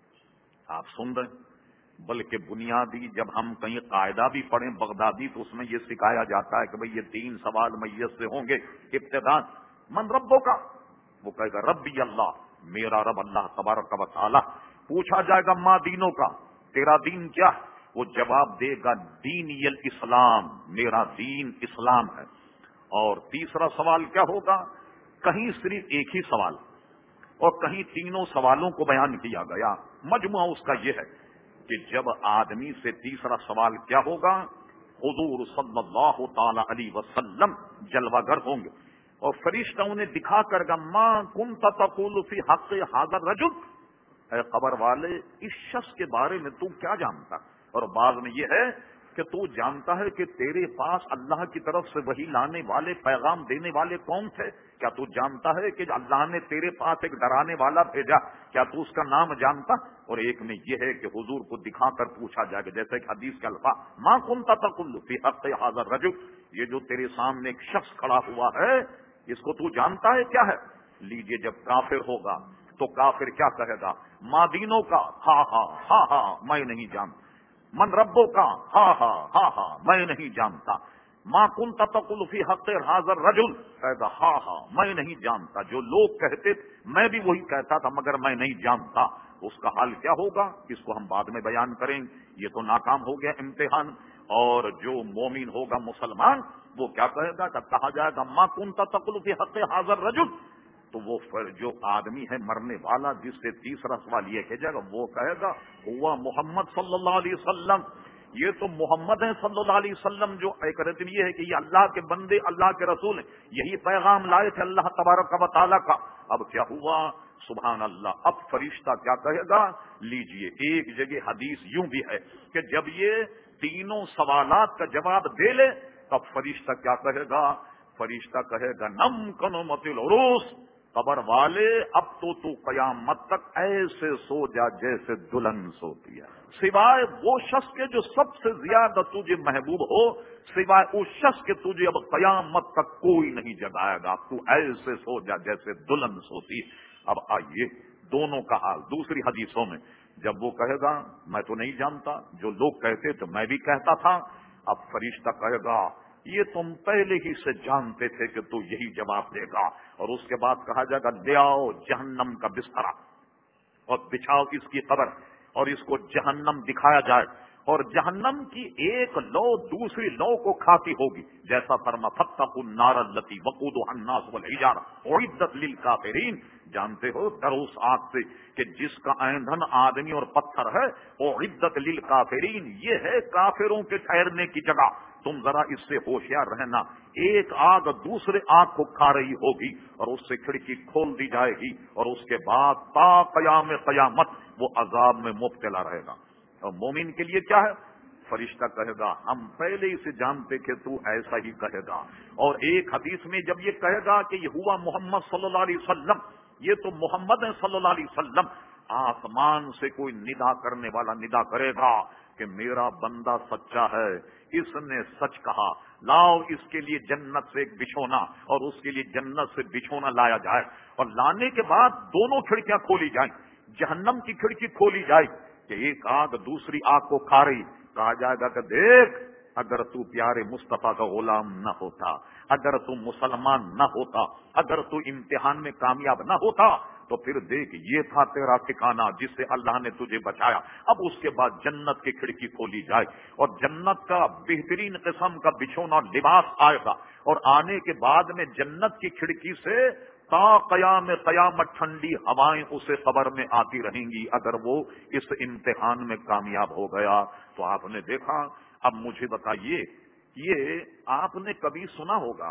آپ سن رہے ہیں؟ بلکہ بنیادی جب ہم کہیں قاعدہ بھی پڑھیں بغدادی تو اس میں یہ سکھایا جاتا ہے کہ بھئی یہ 3 سوال میت سے ہوں گے. ابتداء من ربوں کا، وہ کہے گا ربی اللہ، میرا رب اللہ تبارک و تعالی. پوچھا جائے گا ما دینوں کا، تیرا دین کیا ہے؟ وہ جواب دے گا دینی الاسلام، میرا دین اسلام ہے. اور تیسرا سوال کیا ہوگا؟ کہیں صرف ایک ہی سوال اور کہیں تینوں سوالوں کو بیان کیا گیا. مجموعہ اس کا یہ ہے کہ جب آدمی سے تیسرا سوال کیا ہوگا، حضور صلی اللہ تعالی علیہ وسلم جلوہ گر ہوں گے اور فرشتہ انہیں دکھا کر گا ما کنت تقول فی حق ھذا الرجل، اے قبر والے اس شخص کے بارے میں تو کیا جانتا؟ اور بعض میں یہ ہے کہ تو جانتا ہے کہ تیرے پاس اللہ کی طرف سے وحی لانے والے پیغام دینے والے کون تھے؟ کیا تو جانتا ہے کہ اللہ نے تیرے پاس ایک ڈرانے والا بھیجا؟ کیا تو اس کا نام جانتا؟ اور ایک میں یہ ہے کہ حضور کو دکھا کر پوچھا جائے گا، جیسے کہ حدیث کے الفاظ ما کنت تقول فی حق ھذا الرجل، یہ جو تیرے سامنے ایک شخص کھڑا ہوا ہے اس کو تو جانتا ہے کیا ہے؟ لیجئے جب کافر ہوگا تو کافر کیا کہے گا؟ ما دینوں کا، ہاں ہاں ہاں ہاں میں نہیں جانتا. من ربوں کا، ہاں ہاں ہاں ہاں میں نہیں جانتا. ما کنت تقول فی حق ھذا الرجل، کہے گا ہاں ہاں میں نہیں جانتا. جو لوگ کہتے میں بھی وہی کہتا تھا مگر میں نہیں جانتا. اس کا حال کیا ہوگا اس کو ہم بعد میں بیان کریں. یہ تو ناکام ہو گیا امتحان. اور جو مومن ہوگا مسلمان وہ کیا کہے گا؟ کہ کہا جائے گا ما کنت تقول فی حق ھذا الرجل، تو وہ جو آدمی ہے مرنے والا جس سے تیسرا سوال یہ کہ جائے گا وہ کہے گا ہوا محمد صلی اللہ علیہ وسلم، یہ تو محمد ہیں صلی اللہ علیہ وسلم. جو ایک رتن یہ ہے کہ یہ اللہ کے بندے اللہ کے رسول ہیں، یہی پیغام لائے تھے اللہ تبارک و تعالیٰ کا. اب کیا ہوا؟ سبحان اللہ. اب فرشتہ کیا کہے گا؟ لیجئے ایک جگہ حدیث یوں بھی ہے کہ جب یہ تینوں سوالات کا جواب دے لے تب فرشتہ کیا کہے گا؟ فرشتہ کہے گا نم کنومت العروس، قبر والے اب تو قیامت تک ایسے سو جا جیسے دلہن سوتی ہے، سوائے وہ شخص کے جو سب سے زیادہ تجھے محبوب ہو، سوائے اس شخص کے تجھے اب قیامت تک کوئی نہیں جگائے گا. تو ایسے سو جا جیسے دلہن سوتی. اب آئیے دونوں کا حال دوسری حدیثوں میں. جب وہ کہے گا میں تو نہیں جانتا، جو لوگ کہتے تو میں بھی کہتا تھا. اب فرشتہ کہے گا یہ تم پہلے ہی سے جانتے تھے کہ تو یہی جواب دے گا. اور اس کے بعد کہا جائے گا لے آؤ جہنم کا بستر اور بچھاؤ اس کی قبر، اور اس کو جہنم دکھایا جائے اور جہنم کی ایک لو دوسری لو کو کھاتی ہوگی. جیسا فرما فاتقوا النار التي وقودها الناس والحجارة اعدت للكافرين، جانتے ہو ڈر اس آگ سے کہ جس کا ایندھن آدمی اور پتھر ہے. اعدت للكافرين، یہ ہے کافروں کے ٹھہرنے کی جگہ. تم ذرا اس سے ہوشیار رہنا، ایک آگ دوسرے آگ کو کھا رہی ہوگی اور اس سے کھڑکی کھول دی جائے گی اور اس کے بعد تا قیام قیامت وہ عذاب میں مبتلا رہے گا. اور مومن کے لیے کیا ہے؟ فرشتہ کہے گا ہم پہلے ہی سے جانتے کہ تو ایسا ہی کہے گا. اور ایک حدیث میں جب یہ کہے گا کہ یہ ہوا محمد صلی اللہ علیہ وسلم، یہ تو محمد ہیں صلی اللہ علیہ وسلم، آسمان سے کوئی ندا کرنے والا ندا کرے گا کہ میرا بندہ سچا ہے، اس نے سچ کہا، لاؤ اس کے لیے جنت سے ایک بچھونا. اور اس کے لیے جنت سے بچھونا لایا جائے اور لانے کے بعد دونوں کھڑکیاں کھولی جائیں. جہنم کی کھڑکی کھولی جائے کہ ایک آگ دوسری آگ کو کھا رہی. کہا جائے گا کہ دیکھ اگر تو پیارے مصطفیٰ کا غلام نہ ہوتا، اگر تو مسلمان نہ ہوتا، اگر تو امتحان میں کامیاب نہ ہوتا تو پھر دیکھ یہ تھا تیرا ٹھکانہ جس سے اللہ نے تجھے بچایا. اب اس کے بعد جنت کی کھڑکی کھولی جائے اور جنت کا بہترین قسم کا بچھونا لباس آئے گا اور آنے کے بعد میں جنت کی کھڑکی سے تا قیام قیامت ٹھنڈی ہوائیں اسے قبر میں آتی رہیں گی اگر وہ اس امتحان میں کامیاب ہو گیا. تو آپ نے دیکھا. اب مجھے بتائیے، یہ آپ نے کبھی سنا ہوگا،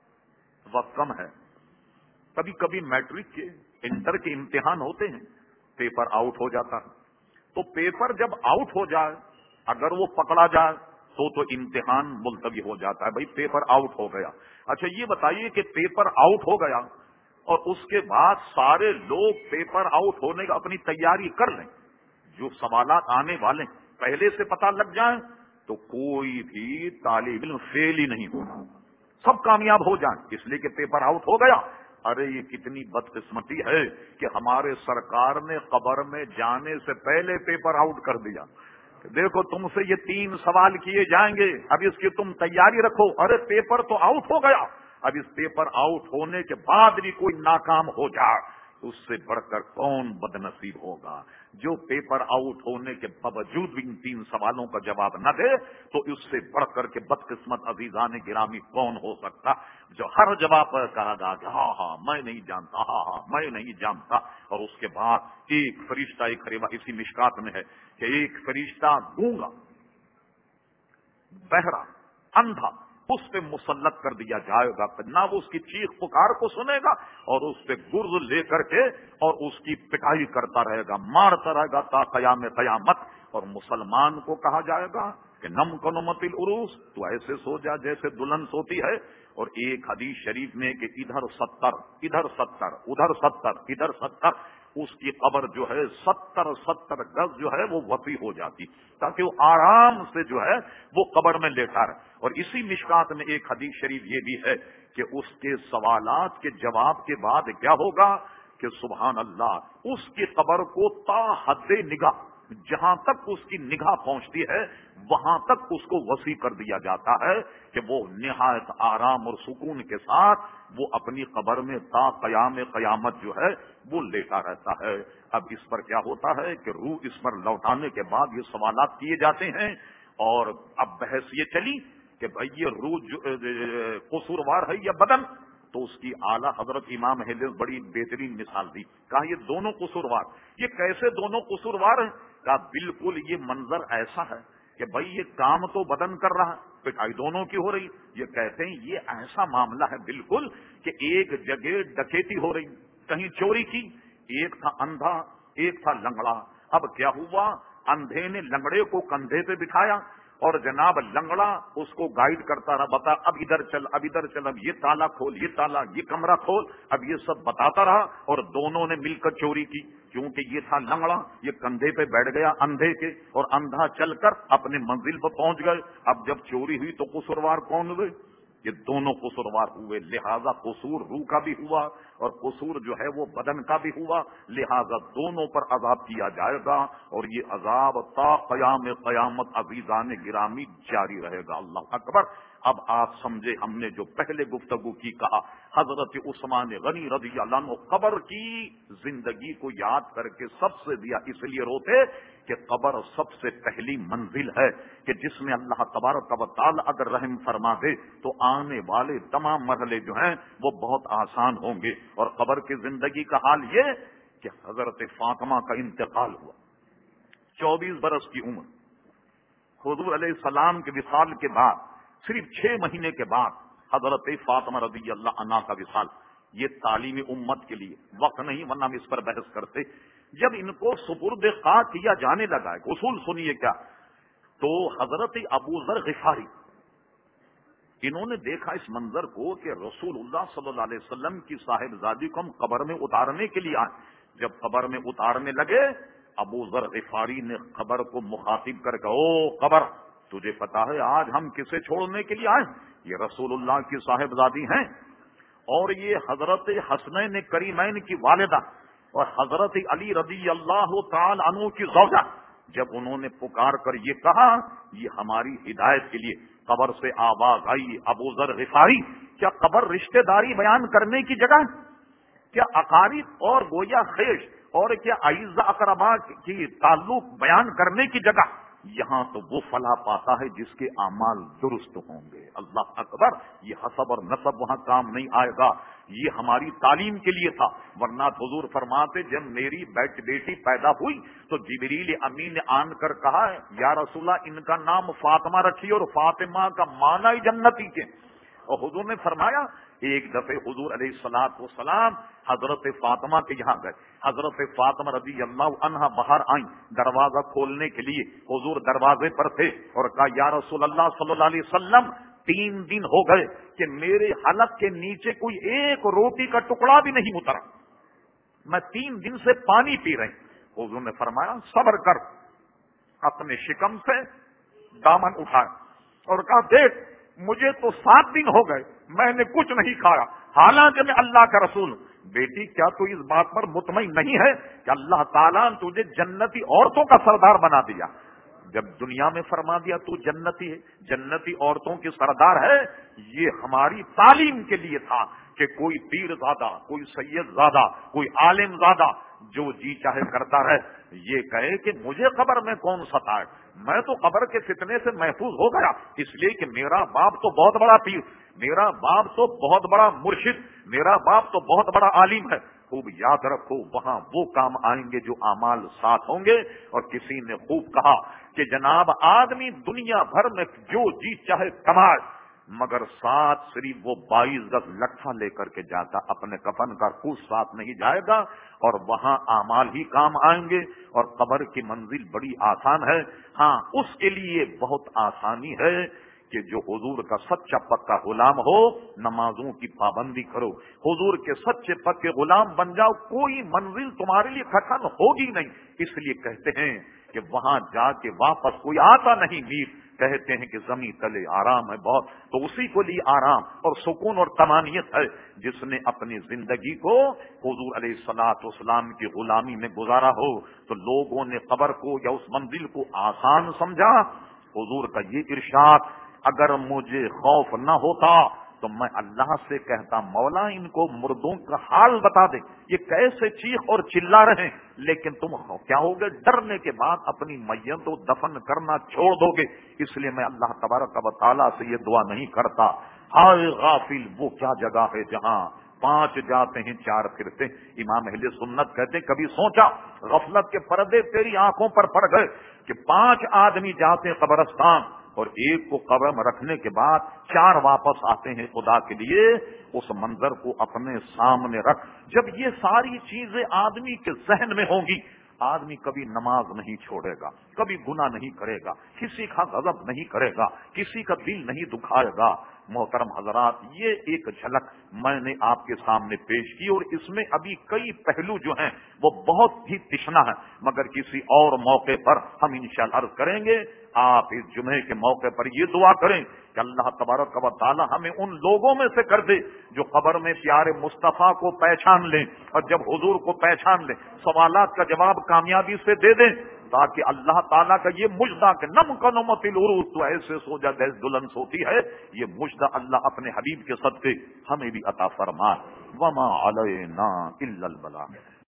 وقت کم ہے، کبھی کبھی میٹرک کے انٹر کے امتحان ہوتے ہیں، پیپر آؤٹ ہو جاتا ہے. تو پیپر جب آؤٹ ہو جائے اگر وہ پکڑا جائے تو امتحان ملتوی ہو جاتا ہے. بھائی پیپر آؤٹ ہو گیا. اچھا یہ بتائیے کہ پیپر آؤٹ ہو گیا اور اس کے بعد سارے لوگ پیپر آؤٹ ہونے کا اپنی تیاری کر لیں، جو سوالات آنے والے پہلے سے پتہ لگ جائیں تو کوئی بھی طالب علم فیل ہی نہیں ہوگا، سب کامیاب ہو جائیں. اس لیے کہ پیپر آؤٹ ہو گیا ارے یہ کتنی بدقسمتی ہے کہ ہمارے سرکار نے قبر میں جانے سے پہلے پیپر آؤٹ کر دیا. دیکھو تم سے یہ 3 سوال کیے جائیں گے, اب اس کی تم تیاری رکھو. ارے پیپر تو آؤٹ ہو گیا, اب اس پیپر آؤٹ ہونے کے بعد بھی کوئی ناکام ہو جائے, اس سے بڑھ کر کون بدنصیب ہوگا جو پیپر آؤٹ ہونے کے باوجود بھی ان 3 سوالوں کا جواب نہ دے. تو اس سے بڑھ کر کے بدقسمت عزیزان گرامی کون ہو سکتا جو ہر جواب پر کہا گا کہ ہاں ہاں میں نہیں جانتا, ہاں ہاں میں نہیں جانتا. اور اس کے بعد ایک فرشتہ, ایک روایت اسی مشکات میں ہے کہ ایک فرشتہ گونگا, بہرا, اندھا اس پہ مسلط کر دیا جائے گا, نہ وہ اس کی چیخ پکار کو سنے گا اور اس پہ گرز لے کر کے اور اس کی پٹائی کرتا رہے گا, مارتا رہے گا تا قیام قیامت. اور مسلمان کو کہا جائے گا کہ نم کنمت العروس, تو ایسے سو جا جیسے دلہن سوتی ہے. اور ایک حدیث شریف میں کہ ادھر 70 ادھر 70 ادھر 70 ادھر 70, اس کی قبر جو ہے 70 گز جو ہے وہ وسیع ہو جاتی تاکہ وہ آرام سے جو ہے وہ قبر میں لیٹا رہے. اور اسی مشکات میں ایک حدیث شریف یہ بھی ہے کہ اس کے سوالات کے جواب کے بعد کیا ہوگا کہ سبحان اللہ, اس کی قبر کو تا حد نگاہ, جہاں تک اس کی نگاہ پہنچتی ہے وہاں تک اس کو وسیع کر دیا جاتا ہے کہ وہ نہایت آرام اور سکون کے ساتھ وہ اپنی قبر میں تا قیام قیامت جو ہے وہ لیٹا رہتا ہے. اب اس پر کیا ہوتا ہے کہ روح اس پر لوٹانے کے بعد یہ سوالات کیے جاتے ہیں. اور اب بحث یہ چلی کہ بھئی یہ روح قصوروار ہے یا بدن, تو اس کی اعلیٰ حضرت امام اہل حدیث بڑی بہترین مثال دی. کہا یہ دونوں قصوروار. یہ کیسے دونوں قصوروار ہیں؟ کہا بالکل یہ منظر ایسا ہے کہ بھئی یہ کام تو بدن کر رہا, پٹائی دونوں کی ہو رہی. یہ کہتے ہیں یہ ایسا معاملہ ہے بالکل کہ ایک جگہ ڈکیتی ہو رہی, کہیں چوری کی, ایک تھا اندھا ایک تھا لنگڑا. اب کیا ہوا, اندھے نے لنگڑے کو کندھے پہ بٹھایا اور جناب لنگڑا اس کو گائیڈ کرتا رہا, بتا اب ادھر چل, اب ادھر چل, اب یہ تالا کھول, یہ تالا, یہ کمرہ کھول. اب یہ سب بتاتا رہا اور دونوں نے مل کر چوری کی. کیونکہ یہ تھا لنگڑا, یہ کندھے پہ بیٹھ گیا اندھے کے, اور اندھا چل کر اپنے منزل پر پہنچ گئے. اب جب چوری ہوئی تو قصوروار کون ہوئے؟ یہ دونوں قصوروار ہوئے. لہذا قصور روح کا بھی ہوا اور قصور جو ہے وہ بدن کا بھی ہوا. لہذا دونوں پر عذاب کیا جائے گا اور یہ عذاب تا قیام قیامت عزیزان گرامی جاری رہے گا. اللہ اکبر. اب آپ سمجھے ہم نے جو پہلے گفتگو کی کہا حضرت عثمان غنی رضی اللہ عنہ قبر کی زندگی کو یاد کر کے سب سے دیا اس لیے روتے کہ قبر سب سے پہلی منزل ہے کہ جس میں اللہ تبارک و تعالی اگر رحم فرما دے تو آنے والے تمام مرحلے جو ہیں وہ بہت آسان ہوں گے. اور قبر کی زندگی کا حال یہ کہ حضرت فاطمہ کا انتقال ہوا, 24 برس کی عمر. حضور علیہ السلام کے وصال کے بعد صرف 6 مہینے کے بعد حضرت فاطمہ رضی اللہ عنہا کا وصال. یہ تعلیم امت کے لیے وقت نہیں ورنہ ہم اس پر بحث کرتے. جب ان کو سپرد خاک کیا جانے لگا ہے, اصول سنیے کیا, تو حضرت ابو ذر غفاری انہوں نے دیکھا اس منظر کو کہ رسول اللہ صلی اللہ علیہ وسلم کی صاحبزادی کو ہم قبر میں اتارنے کے لیے آئے. جب قبر میں اتارنے لگے ابو ذر غفاری نے قبر کو مخاطب کر کے, او قبر تجھے پتا ہے آج ہم کسے چھوڑنے کے لیے آئے؟ یہ رسول اللہ کی صاحبزادی ہیں اور یہ حضرت حسنین کریمین کی والدہ اور حضرت علی رضی اللہ تعالی عنہ کی زوجہ. جب انہوں نے پکار کر یہ کہا یہ ہماری ہدایت کے لیے قبر سے آواز آئی, ابو ذر غفاری کیا قبر رشتہ داری بیان کرنے کی جگہ ہے؟ کیا اقارب اور گویا خیش اور کیا اعزا اقربا کی تعلق بیان کرنے کی جگہ؟ یہاں تو وہ فلاح پاتا ہے جس کے اعمال درست ہوں گے. اللہ اکبر. یہ حسب اور نسب وہاں کام نہیں آئے گا, یہ ہماری تعلیم کے لیے تھا. ورنہ حضور فرماتے جب میری بیٹی پیدا ہوئی تو جبریل امین نے آن کر کہا یا رسول اللہ ان کا نام فاطمہ رکھیے اور فاطمہ کا معنی جنتی کے. اور حضور نے فرمایا ایک دفعہ حضور علیہ الصلوۃ والسلام حضرت فاطمہ کے یہاں گئے. حضرت فاطمہ رضی اللہ عنہا باہر آئیں دروازہ کھولنے کے لیے. حضور دروازے پر تھے اور کہا یا رسول اللہ صلی اللہ علیہ وسلم 3 دن ہو گئے کہ میرے حلق کے نیچے کوئی ایک روٹی کا ٹکڑا بھی نہیں اترا, میں 3 دن سے پانی پی رہی. حضور نے فرمایا صبر کر. اپنے شکم سے دامن اٹھایا اور کہا دیکھ مجھے تو 7 دن ہو گئے میں نے کچھ نہیں کھایا، حالانکہ میں اللہ کا رسول ہوں۔ بیٹی کیا تو اس بات پر مطمئن نہیں ہے کہ اللہ تعالیٰ نے تجھے جنتی عورتوں کا سردار بنا دیا؟ جب دنیا میں فرما دیا تو جنتی ہے، جنتی عورتوں کی سردار ہے، یہ ہماری تعلیم کے لیے تھا کہ کوئی پیر زادہ، کوئی سید زادہ، کوئی عالم زادہ جو جی چاہے کرتا رہے، یہ کہے کہ مجھے قبر میں کون ستائے، میں تو قبر کے فتنے سے محفوظ ہو گیا، اس لیے کہ میرا باپ تو بہت بڑا پیر، میرا باپ تو بہت بڑا مرشد، میرا باپ تو بہت بڑا عالم ہے۔ خوب یاد رکھو، وہاں وہ کام آئیں گے جو اعمال ساتھ ہوں گے۔ اور کسی نے خوب کہا کہ جناب آدمی دنیا بھر میں جو جی چاہے کمائے، مگر ساتھ صرف وہ 22 گز لٹھا لے کر کے جاتا، اپنے کفن کا کوس ساتھ نہیں جائے گا، اور وہاں اعمال ہی کام آئیں گے۔ اور قبر کی منزل بڑی آسان ہے، ہاں اس کے لیے بہت آسانی ہے کہ جو حضور کا سچا پکا غلام ہو، نمازوں کی پابندی کرو، حضور کے سچے پکے غلام بن جاؤ، کوئی منزل تمہارے لیے کٹھن ہوگی نہیں۔ اس لیے کہتے ہیں کہ وہاں جا کے واپس کوئی آتا نہیں میر، کہتے ہیں کہ زمین تلے آرام ہے بہت، تو اسی کو لیے آرام اور سکون اور طمانینت ہے جس نے اپنی زندگی کو حضور علیہ الصلوۃ والسلام کی غلامی میں گزارا ہو۔ تو لوگوں نے قبر کو یا اس منزل کو آسان سمجھا۔ حضور کا یہ ارشاد، اگر مجھے خوف نہ ہوتا تو میں اللہ سے کہتا مولا ان کو مردوں کا حال بتا دے، یہ کیسے چیخ اور چلا رہے، لیکن تم کیا ہوگے، ڈرنے کے بعد اپنی میت کو دفن کرنا چھوڑ دو گے۔ اس لیے میں اللہ تبارک و تعالیٰ سے یہ دعا نہیں کرتا، ہائے غافل وہ کیا جگہ ہے جہاں 5 جاتے ہیں 4 پھرتے۔ امام اہل سنت کہتے ہیں کبھی سوچا غفلت کے پردے تیری آنکھوں پر پڑ گئے کہ 5 آدمی جاتے ہیں قبرستان اور ایک کو قبر میں رکھنے کے بعد 4 واپس آتے ہیں خدا کے لیے، اس منظر کو اپنے سامنے رکھ۔ جب یہ ساری چیزیں آدمی کے ذہن میں ہوں گی، آدمی کبھی نماز نہیں چھوڑے گا، کبھی گناہ نہیں کرے گا، کسی کا غضب نہیں کرے گا، کسی کا دل نہیں دکھائے گا۔ محترم حضرات، یہ ایک جھلک میں نے آپ کے سامنے پیش کی، اور اس میں ابھی کئی پہلو جو ہیں وہ بہت ہی تشنا ہے، مگر کسی اور موقع پر ہم انشاءاللہ عرض کریں گے۔ آپ اس جمعے کے موقع پر یہ دعا کریں کہ اللہ تبارک و تعالی ہمیں ان لوگوں میں سے کر دے جو قبر میں پیارے مصطفیٰ کو پہچان لیں، اور جب حضور کو پہچان لیں سوالات کا جواب کامیابی سے دے دیں، تاکہ اللہ تعالیٰ کا یہ مجدہ کہ نم کنمت العروس تو ایسے سو جا جیسے دلہن سوتی ہے، یہ مجدہ اللہ اپنے حبیب کے صدقے ہمیں بھی عطا فرمائے۔ وما علینا الا البلاغ۔